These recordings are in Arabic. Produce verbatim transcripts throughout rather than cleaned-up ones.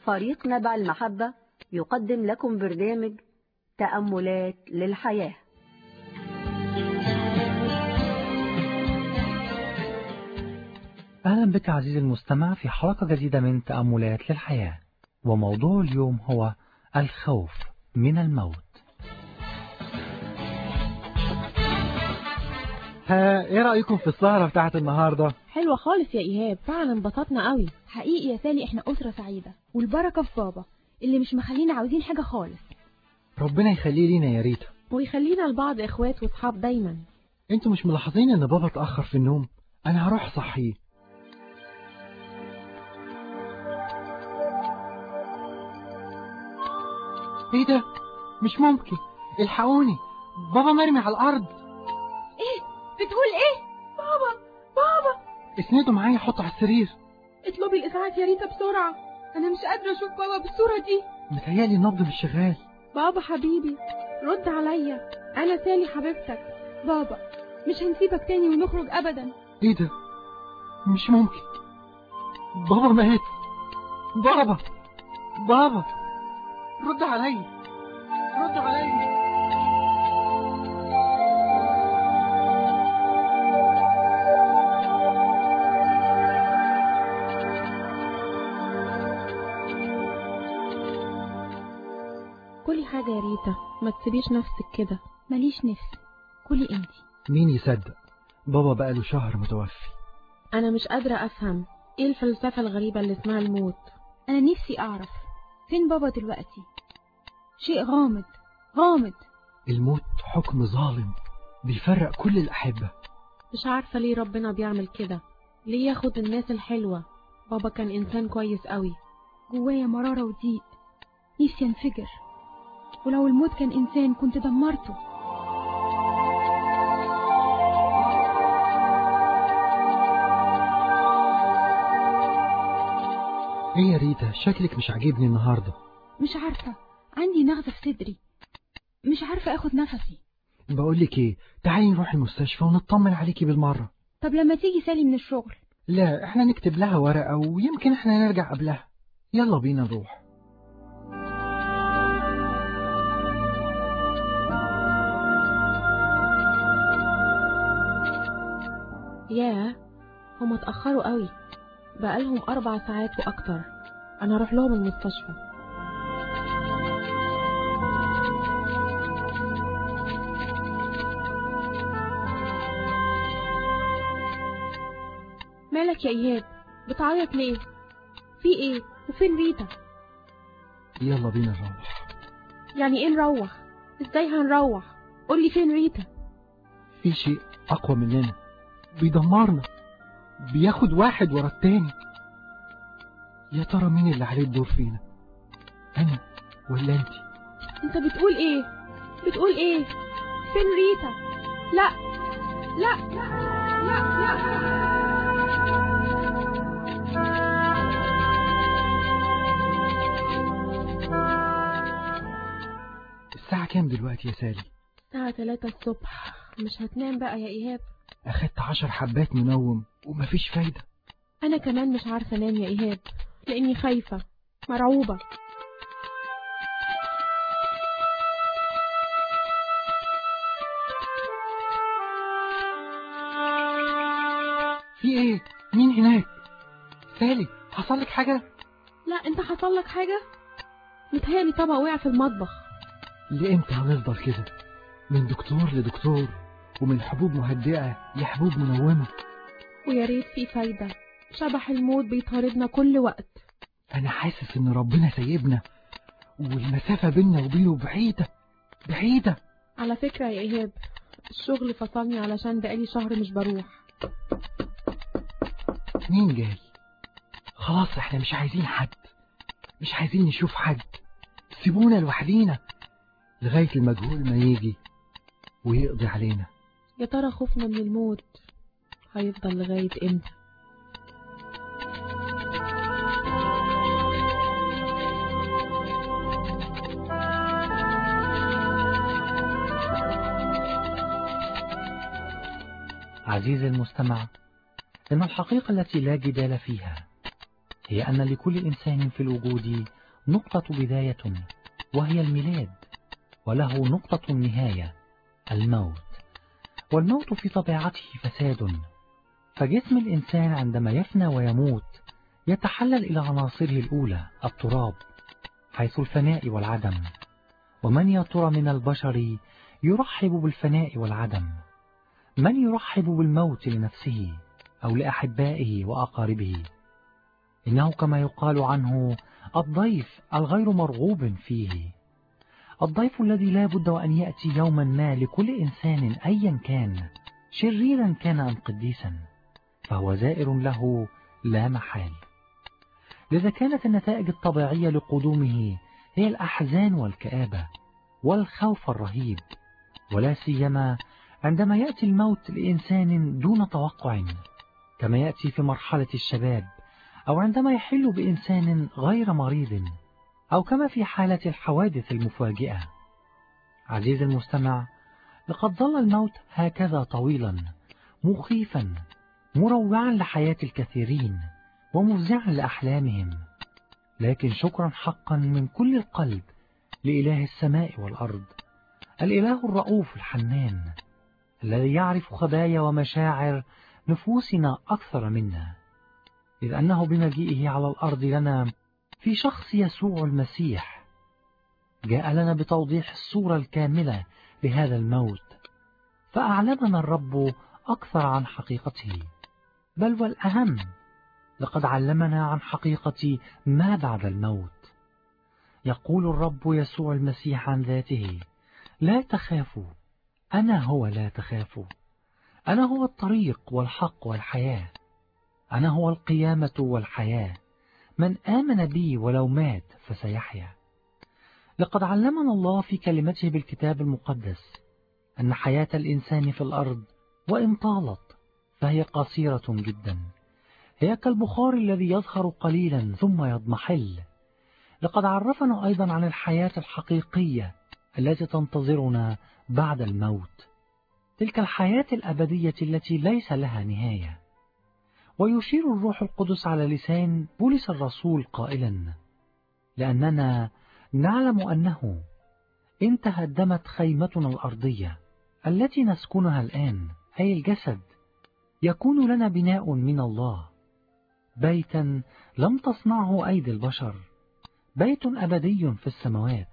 فريق نبع المحبة يقدم لكم برنامج تأملات للحياة. أهلا بك عزيزي المستمع في حلقة جديدة من تأملات للحياة، وموضوع اليوم هو الخوف من الموت. ها ايه رأيكم في السهرة بتاعت النهاردة؟ حلوة خالص يا إيهاب، فعلا انبسطنا قوي. حقيقي يا سالي احنا أسرة سعيدة، والبركة في بابا اللي مش مخلينا عاوزين حاجة خالص. ربنا يخليه لينا يا ريتا، ويخلينا لبعض إخوات وصحاب دايما. انتوا مش ملاحظين ان بابا اتأخر في النوم؟ انا هروح صحيه. ايه ده؟ مش ممكن، الحقوني، بابا مرمي على الارض. ايه بتقول ايه؟ بابا بابا اسنده معايا، حطه على السرير. اطلبي الاسعاف يا ريتا بسرعة، انا مش قادرة اشوف بابا بالصورة دي. متهيألي النبض مش شغال. بابا حبيبي رد عليا، انا سالي حبيبتك. بابا مش هنسيبك تاني ونخرج ابدا. ايه ده؟ مش ممكن، بابا مات. بابا بابا رد عليا، رد عليا. كلي حاجة يا ريتا، ما تسيبيش نفسك كده. ماليش نفس، كلي انتي. مين يصدق، بابا بقاله شهر متوفي. انا مش قادرة افهم ايه الفلسفة الغريبة اللي اسمها الموت. انا نفسي اعرف فين بابا دلوقتي، شيء غامض غامض. الموت حكم ظالم بيفرق كل الأحبة. مش عارفة ليه ربنا بيعمل كده، ليه ياخد الناس الحلوة. بابا كان انسان كويس قوي. جوايا مرارة وضيق، نفسي انفجر، ولو الموت كان انسان كنت دمرته. ايه يا ريتا، شكلك مش عاجبني النهاردة. مش عارفة، عندي نغزة في صدري، مش عارفة اخد نفسي. بقولك ايه، تعالي نروح المستشفى ونطمن عليكي بالمرة. طب لما تيجي سالي من الشغل؟ لا، احنا نكتب لها ورقة ويمكن احنا نرجع قبلها. يلا بينا نروح. ياه، هما اتأخروا قوي، بقالهم أربع ساعات وأكتر. أنا هروح لهم المستشفى. مالك يا إيهاب، بتعيط ليه؟ في إيه؟ وفين ريتا؟ يلا بينا نروح. يعني إيه نروح؟ إزاي هنروح؟ قولي فين ريتا؟ في شيء أقوى مننا بيدمرنا، بياخد واحد ورا التاني. يا ترى مين اللي عليه الدور فينا، أنا ولا أنتي؟ أنت بتقول إيه؟ بتقول إيه؟ فين ريتا؟ لا لا لا لا, لا. الساعة كام دلوقتي يا سالي؟ الساعة تلاتة الصبح. مش هتنام بقى يا إيهاب؟ أخدت عشر حبات منوم ومفيش فايدة. أنا كمان مش عارفة أنام يا إيهاب، لأني خايفة مرعوبة. في إيه؟ مين هناك؟ سالي، حصلك حاجة؟ لا، أنت حصلك حاجة؟ متهيألي طبق وقع في المطبخ. لإمتى هنفضل كده؟ من دكتور لدكتور، ومن حبوب مهدئة لحبوب منومة. ويا ريت في فايدة، شبح الموت بيطاردنا كل وقت. أنا حاسس إن ربنا سايبنا، والمسافة بيننا وبينه بعيدة بعيدة. على فكرة يا إيهاب، الشغل فصلني علشان بقالي شهر مش بروح. مين جاي؟ خلاص احنا مش عايزين حد، مش عايزين نشوف حد، سيبونا لوحدينا لغاية المجهول ما يجي ويقضي علينا. يا ترى خوفنا من الموت هيفضل لغاية امتى؟ عزيزي المستمع، إن الحقيقة التي لا جدال فيها هي أن لكل إنسان في الوجود نقطة بداية وهي الميلاد، وله نقطة نهاية الموت. والموت في طبيعته فساد، فجسم الإنسان عندما يفنى ويموت يتحلل إلى عناصره الأولى التراب، حيث الفناء والعدم. ومن يا ترى من البشر يرحب بالفناء والعدم؟ من يرحب بالموت لنفسه أو لأحبائه وأقاربه؟ إنه كما يقال عنه الضيف الغير مرغوب فيه، الضيف الذي لا بد وأن يأتي يوما ما لكل إنسان أيا كان، شريرا كان أم قديسا، فهو زائر له لا محال. لذا كانت النتائج الطبيعية لقدومه هي الأحزان والكآبة والخوف الرهيب، ولا سيما عندما يأتي الموت لإنسان دون توقع، كما يأتي في مرحلة الشباب، أو عندما يحل بإنسان غير مريض، أو كما في حالة الحوادث المفاجئة. عزيزي المستمع، لقد ظل الموت هكذا طويلا، مخيفا، مروعا لحياة الكثيرين ومفزعا لأحلامهم، لكن شكرا حقا من كل القلب لإله السماء والأرض، الإله الرؤوف الحنان، الذي يعرف خبايا ومشاعر نفوسنا أكثر منا، إذ أنه بمجيئه على الأرض لنا في شخص يسوع المسيح جاء لنا بتوضيح الصورة الكاملة لهذا الموت، فأعلمنا الرب أكثر عن حقيقته، بل والأهم لقد علمنا عن حقيقة ما بعد الموت. يقول الرب يسوع المسيح عن ذاته: لا تخافوا، أنا هو لا تخافوا، أنا هو الطريق والحق والحياة، أنا هو القيامة والحياة، من آمن بي ولو مات فسيحيا. لقد علمنا الله في كلمته بالكتاب المقدس أن حياة الإنسان في الأرض وإن طالت فهي قصيرة جدا، هي كالبخار الذي يظهر قليلا ثم يضمحل. لقد عرفنا أيضا عن الحياة الحقيقية التي تنتظرنا بعد الموت، تلك الحياة الأبدية التي ليس لها نهاية. ويشير الروح القدس على لسان بولس الرسول قائلا: لأننا نعلم أنه إن تهدمت خيمتنا الأرضية التي نسكنها الآن، أي الجسد، يكون لنا بناء من الله، بيتا لم تصنعه أيدي البشر، بيت أبدي في السماوات.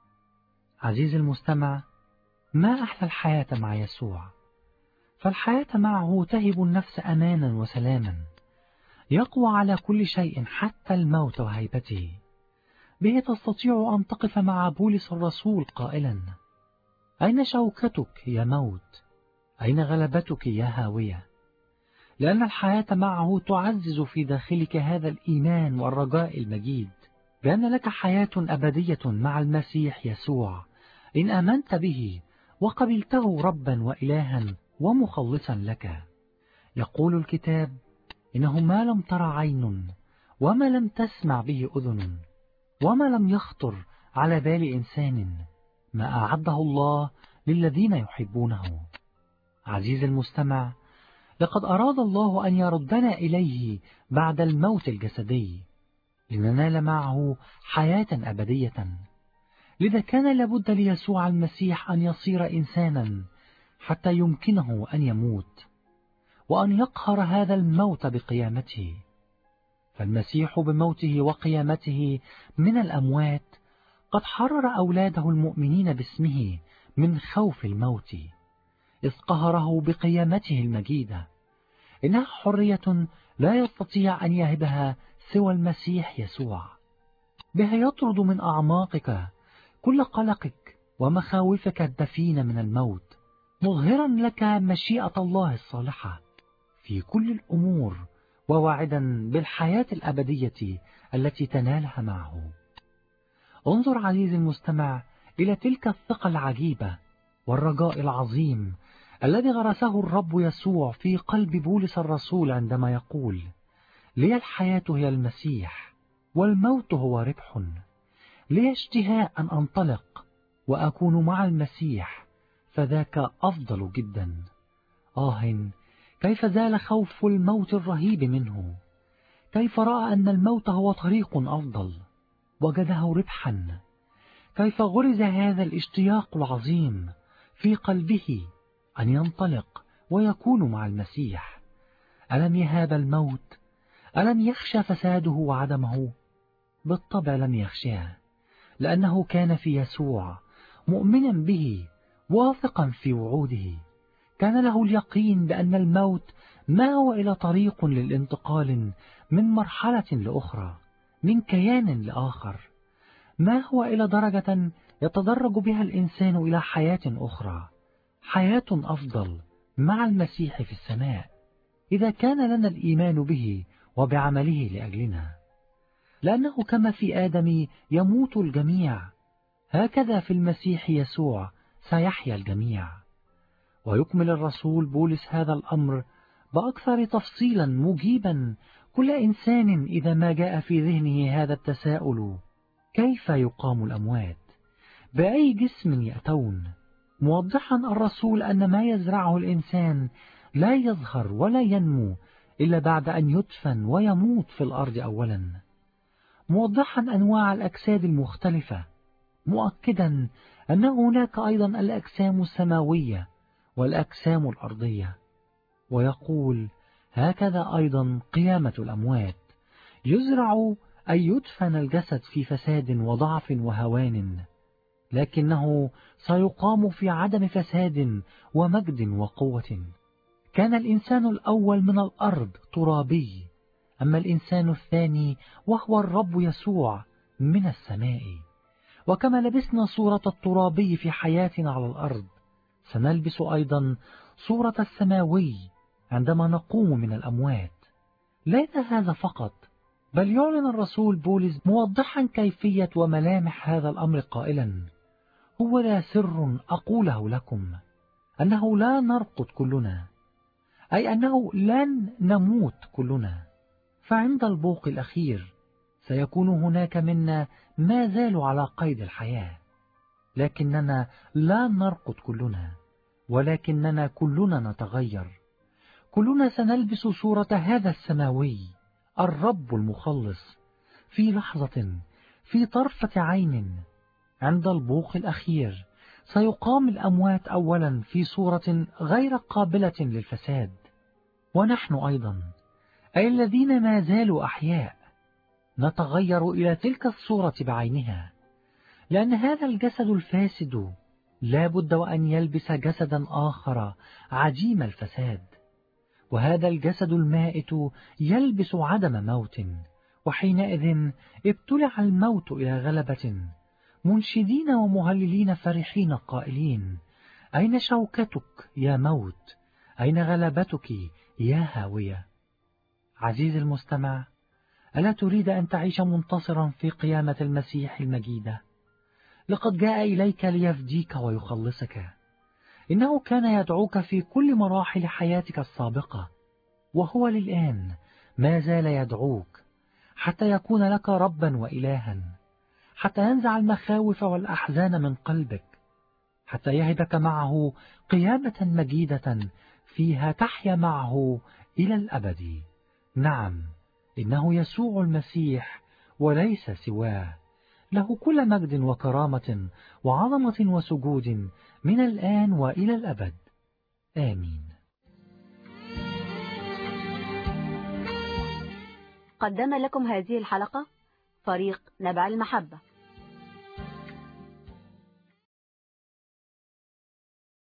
عزيزي المستمع، ما أحلى الحياة مع يسوع، فالحياة معه تهب النفس أمانا وسلاما، يقوى على كل شيء حتى الموت وهيبته. به تستطيع أن تقف مع بولس الرسول قائلا: أين شوكتك يا موت؟ أين غلبتك يا هاوية؟ لأن الحياة معه تعزز في داخلك هذا الإيمان والرجاء المجيد بأن لك حياة أبدية مع المسيح يسوع إن آمنت به وقبلته ربا وإلها ومخلصا لك. يقول الكتاب: إنه ما لم تر عين وما لم تسمع به أذن وما لم يخطر على بال إنسان ما أعده الله للذين يحبونه. عزيزي المستمع، لقد أراد الله أن يردنا إليه بعد الموت الجسدي لننال معه حياة أبدية. لذا كان لابد ليسوع المسيح أن يصير إنسانا حتى يمكنه أن يموت وأن يقهر هذا الموت بقيامته. فالمسيح بموته وقيامته من الأموات قد حرر أولاده المؤمنين باسمه من خوف الموت، إذ قهره بقيامته المجيدة. إنها حرية لا يستطيع أن يهبها سوى المسيح يسوع، بها يطرد من أعماقك كل قلقك ومخاوفك الدفينة من الموت، مظهرا لك مشيئة الله الصالحة في كل الأمور، وواعدا بالحياة الأبدية التي تنالها معه. انظر عزيزي المستمع إلى تلك الثقة العجيبة والرجاء العظيم الذي غرسه الرب يسوع في قلب بولس الرسول عندما يقول: لي الحياة هي المسيح والموت هو ربح، لي اشتهاء أن أنطلق وأكون مع المسيح، فذاك أفضل جدا. آه كيف زال خوف الموت الرهيب منه، كيف رأى أن الموت هو طريق أفضل وجده ربحا، كيف غرز هذا الاشتياق العظيم في قلبه أن ينطلق ويكون مع المسيح. ألم يهاب الموت؟ ألم يخشى فساده وعدمه؟ بالطبع لم يخشاه، لأنه كان في يسوع مؤمنا به واثقا في وعوده. كان له اليقين بأن الموت ما هو إلا طريق للانتقال من مرحلة لأخرى، من كيان لآخر، ما هو إلا درجة يتدرج بها الإنسان إلى حياة أخرى، حياة أفضل مع المسيح في السماء، إذا كان لنا الإيمان به وبعمله لأجلنا. لأنه كما في آدم يموت الجميع، هكذا في المسيح يسوع سيحيا الجميع. ويكمل الرسول بولس هذا الأمر بأكثر تفصيلا، مجيبا كل إنسان إذا ما جاء في ذهنه هذا التساؤل: كيف يقام الأموات؟ بأي جسم يأتون؟ موضحا الرسول أن ما يزرعه الإنسان لا يظهر ولا ينمو إلا بعد أن يدفن ويموت في الأرض أولا، موضحا أنواع الأجساد المختلفة، مؤكدا أن هناك أيضا الأجسام السماوية والأجسام الأرضية. ويقول: هكذا أيضا قيامة الأموات، يزرع أن يدفن الجسد في فساد وضعف وهوان، لكنه سيقام في عدم فساد ومجد وقوة. كان الإنسان الأول من الأرض ترابي، أما الإنسان الثاني وهو الرب يسوع من السماء. وكما لبسنا صورة الترابي في حياتنا على الأرض، سنلبس أيضا صورة السماوي عندما نقوم من الأموات. ليس هذا فقط، بل يعلن الرسول بولس موضحا كيفية وملامح هذا الأمر قائلا: هو لا سر أقوله لكم أنه لا نرقد كلنا، أي أنه لن نموت كلنا، فعند البوق الأخير سيكون هناك منا ما زالوا على قيد الحياة، لكننا لا نرقد كلنا، ولكننا كلنا نتغير، كلنا سنلبس صورة هذا السماوي الرب المخلص في لحظة، في طرفة عين. عند البوق الأخير سيقام الأموات أولا في صورة غير قابلة للفساد، ونحن أيضا أي الذين ما زالوا أحياء نتغير إلى تلك الصورة بعينها، لأن هذا الجسد الفاسد لا بد وأن يلبس جسدا آخر عديم الفساد، وهذا الجسد المائت يلبس عدم موت. وحينئذ ابتلع الموت إلى غلبة، منشدين ومهللين فرحين قائلين: أين شوكتك يا موت؟ أين غلبتك يا هاوية؟ عزيزي المستمع، ألا تريد أن تعيش منتصرا في قيامة المسيح المجيدة؟ لقد جاء إليك ليفديك ويخلصك. إنه كان يدعوك في كل مراحل حياتك السابقة، وهو للآن ما زال يدعوك حتى يكون لك ربا وإلها، حتى ينزع المخاوف والأحزان من قلبك، حتى يهبك معه قيامة مجيدة فيها تحيا معه إلى الأبد. نعم، إنه يسوع المسيح وليس سواه، له كل مجد وكرامة وعظمة وسجود من الآن وإلى الأبد. آمين. قدم لكم هذه الحلقة فريق نبع المحبة.